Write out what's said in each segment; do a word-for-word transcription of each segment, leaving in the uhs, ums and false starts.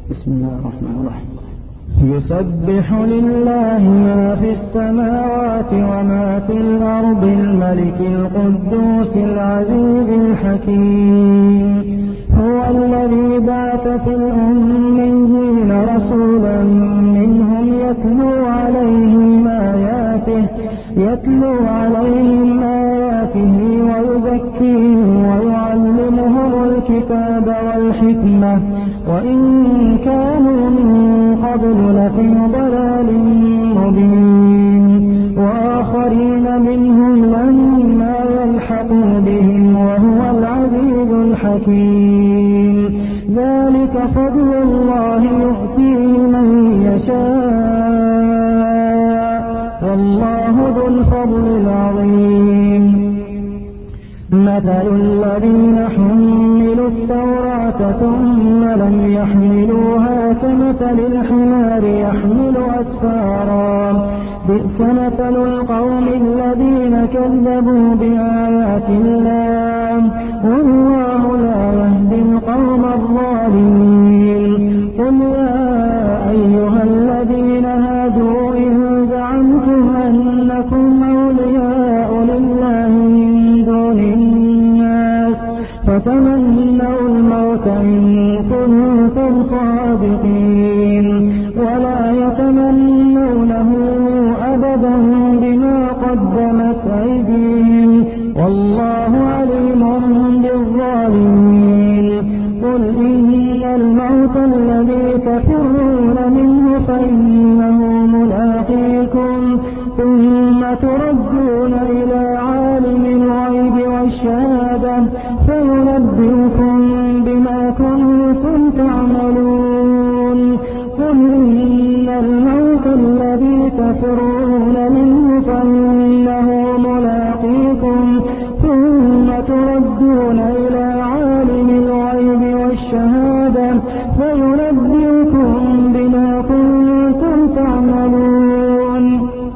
بسم الله الرحمن الرحيم. يسبح لله ما في السماوات وما في الأرض الملك القدوس العزيز الحكيم. هو الذي بعث في الأميين رسولا منهم يتلو عليهم آياته يتلو عليهم آياته ويزكيهم ويعلمهم الكتاب والحكمة وإن كانوا من قبل لفي ضلال مبين وآخرين منهم لما يلحقوا بهم وهو العزيز الحكيم. ذلك فضل الله يؤتيه من يشاء والله ذو الفضل العظيم. مثل الذين حملوا التوراة ثم لم يحملوها كمثل الحمار يحمل أسفارا بئس مثل القوم الذين كذبوا بآيات الله والله لا يهدي القوم الظالمين. قل يا أيها الذين هادوا إن زعمتم أنكم أولياء لله من دون الناس فتمنوا الموت إن كنتم صادقين ولا يتمنونه أبدا بما قدمت أيديهم والله عليم بالظالمين. قل إن الموت الذي تفرون منه فإنه ملاقيكم ثم تردون إلى عالم الغيب والشهادة فينبئكم بما كنتم تعملون. قل إن الموت الذي تفرون منه فإنه ملاقيكم ثم تردون إلى عالم الغيب والشهادة فينبئكم بما كنتم تعملون.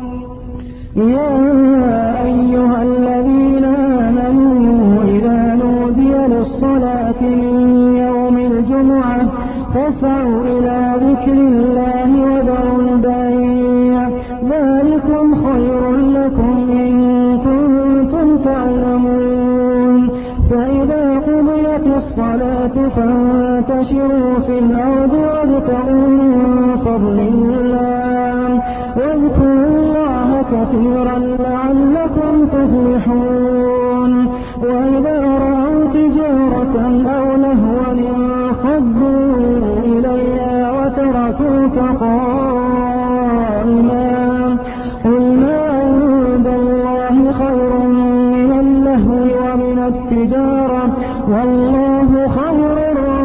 يا أيها الذين آمنوا إذا نودي للصلاة من يوم الجمعة فاسعوا إلى ذكر الله وذروا البيع ذلكم خير لكم إن كنتم تعلمون. فإذا قضيت الصلاة فانتشروا في الأرض وابتغوا من فضل الله واذكروا الله كثيرا لعلكم تفلحون. وإذا رأوا تجارة أو لهوا انفضوا إليها وتركوك قائما قل ما عند الله خير من اللهو ومن التجارة والله خير الرازقين.